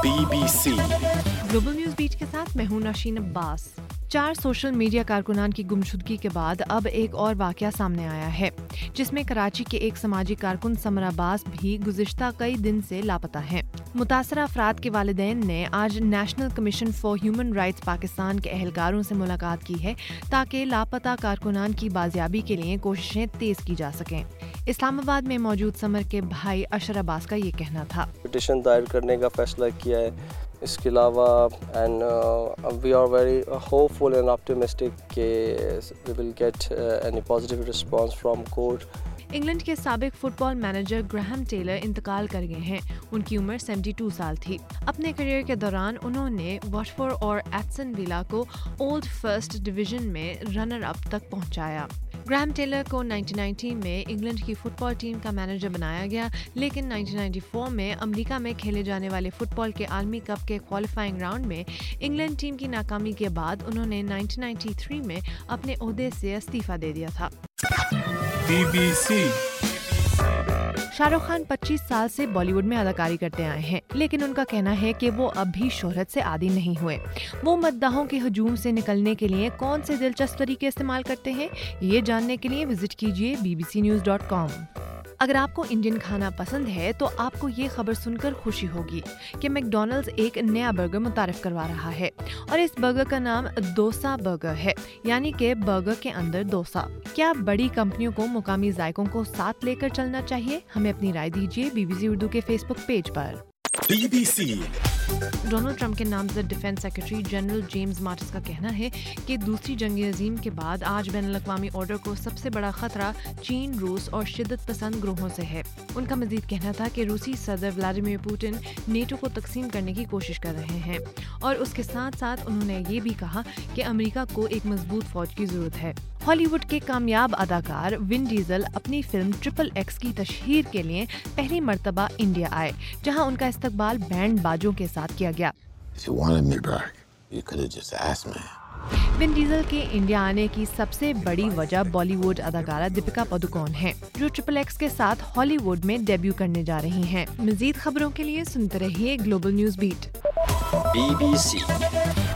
BBC global news beat के साथ मैं हूं नशीन अब्बास। 4 सोशल मीडिया कारकुनान की गुमशुदगी के बाद अब एक और वाकया सामने आया है, जिसमें कराची के एक समाजी कारकुन समर अब्बास भी गुज़िश्ता कई दिन से लापता हैं। मुतासरा अफराद के वालिदैन ने आज national commission for human rights Pakistan के अहलकारों से मुलाकात की है, ताकि लापता कारकुनान की बाजियाबी के लिए कोशिशें तेज की जा सकें। इस्लामाबाद में मौजूद समर के भाई अशर अब्बास का ये कहना था। पिटीशन दायर करने का फैसला किया है। इसके अलावा and we are very hopeful and optimistic कि we will get any positive response from court. England के साबिक फुटबॉल मैनेजर ग्राहम टेलर इंतकाल कर गए हैं। उनकी उम्र 72 साल थी। अपने करियर के दौरान उन्होंने वॉटफोर्ड और एस्टन विला को ओल्ड फर्स्ट डिवीजन में रनर अप तक पहुंचाया। ग्राहम टेलर को 1990 में इंग्लैंड की फुटबॉल टीम का मैनेजर बनाया गया, लेकिन 1994 में अमेरिका में खेले जाने वाले फुटबॉल के आलमी कप के क्वालिफाइंग राउंड में इंग्लैंड टीम की नाकामी के बाद उन्होंने 1993 में अपने ओहदे से इस्तीफा दे दिया था। BBC शाहरुख खान 25 साल से बॉलीवुड में अदाकारी करते आए हैं, लेकिन उनका कहना है कि वो अब भी शोहरत से आदी नहीं हुए। वो मद्दाहों के हजूम से निकलने के लिए कौन से दिलचस्प तरीके इस्तेमाल करते हैं, ये जानने के लिए विजिट कीजिए bbcnews.com। अगर आपको इंडियन खाना पसंद है तो आपको ये खबर सुनकर खुशी होगी कि मैकडॉनल्ड्स एक नया बर्गर मुतारिफ करवा रहा है, और इस बर्गर का नाम डोसा बर्गर है, यानी कि बर्गर के अंदर डोसा। क्या बड़ी कंपनियों को मुकामी जायकों को साथ लेकर चलना चाहिए? हमें अपनी राय दीजिए BBC उर्दू के फेसबुक पेज पर। BBC डोनाल्ड ट्रंप के नामजद defence secretary general James Mattis का कहना है कि दूसरी जंग अजीम के बाद आज बैनुल-अक़वामी ऑर्डर को सबसे बड़ा खतरा चीन, रूस और शिद्दत पसंद ग्रोहों से है। उनका मजीद कहना था कि रूसी सदर व्लादिमीर पुतिन नेटो को तकसीम करने की कोशिश कर रहे हैं, और उसके साथ साथ उन्होंने ये भी कहा कि अमेरिका को एक मजबूत फौज की जरूरत है। हॉलीवुड के कामयाब अदाकार विन डीजल अपनी फिल्म XXX की तशहीर के लिए पहली मर्तबा इंडिया आए, जहां उनका इस्तकबाल बैंड बाजों के साथ किया गया। विन डीजल के इंडिया आने की सबसे बड़ी वजह बॉलीवुड अदाकारा दीपिका पादुकोण है, जो XXX के साथ हॉलीवुड में डेब्यू करने जा रही हैं। मजीद खबरों के लिए सुनते रहिए ग्लोबल न्यूज बीट। BBC